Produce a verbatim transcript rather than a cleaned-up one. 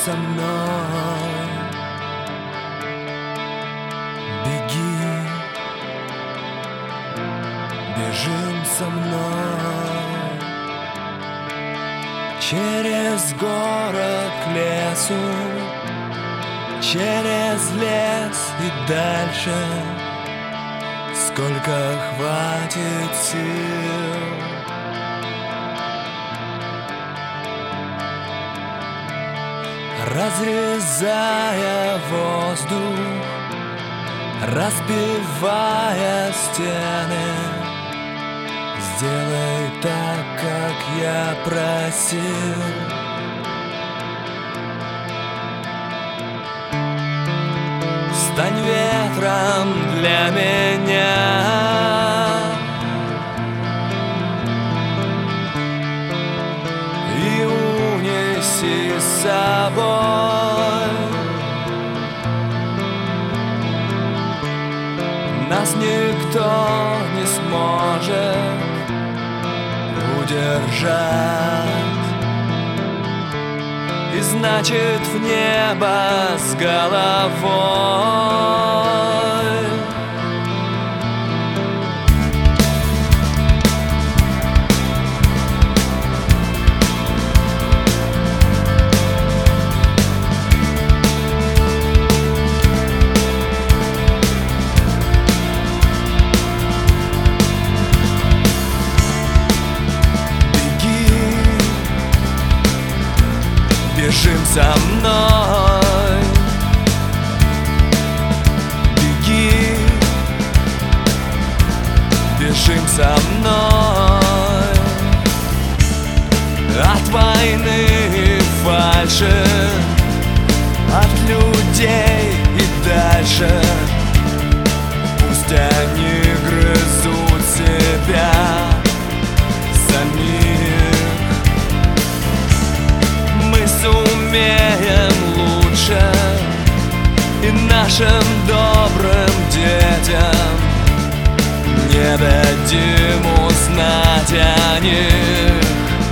со мной, беги, бежим со мной через город к лесу, через лес и дальше, сколько хватит сил. Разрезая воздух, разбивая стены, сделай так, как я просил. Стань ветром для меня, и унеси с собой. Нас никто не сможет удержать, и значит в небо с головой. Бежим со мной, беги, бежим со мной от войны и фальши, от людей и дальше. Пусть они грызут себя самих, сумеем лучше, и нашим добрым детям не дадим узнать о них.